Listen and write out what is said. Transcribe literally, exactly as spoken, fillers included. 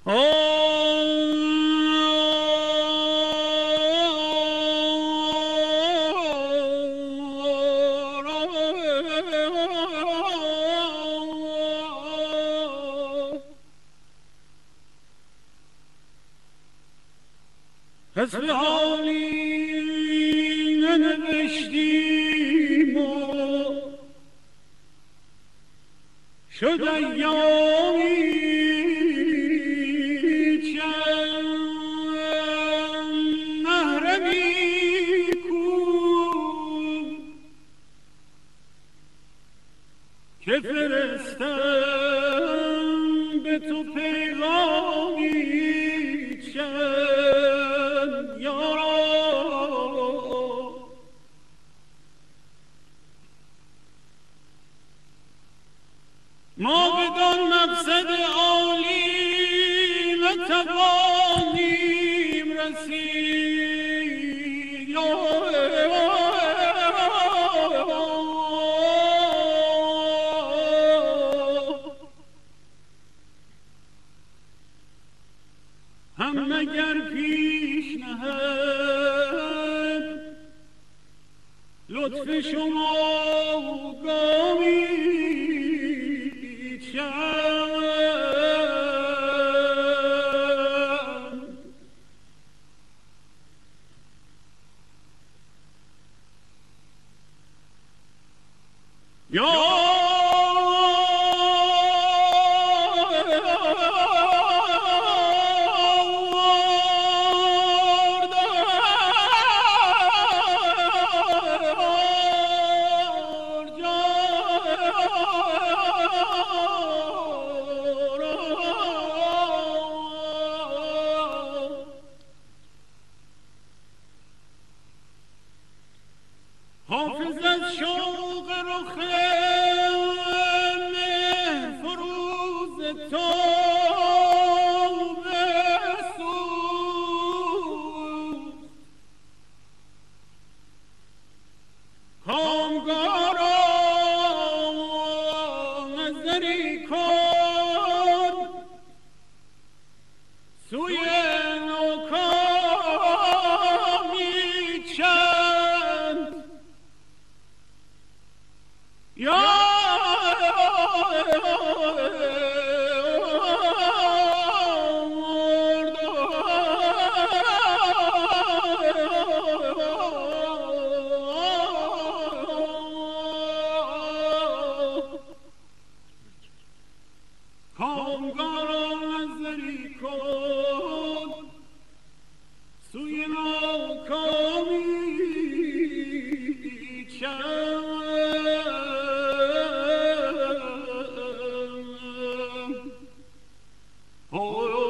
حسب حالی ننوشتیم و شد ایامی چند محرمی کو که فرستم به تو پیغامی چند یارا ما بدان مقصد عالی نتوانیم رسید هم مگر پیش نهد لطف شما گامی یا حافظ از شوق رخ مه فروز تو بسوز کامگارا نظری کن سوی نوکامی چند یا کامگاران نظری کن سوی ناکامی چند Oh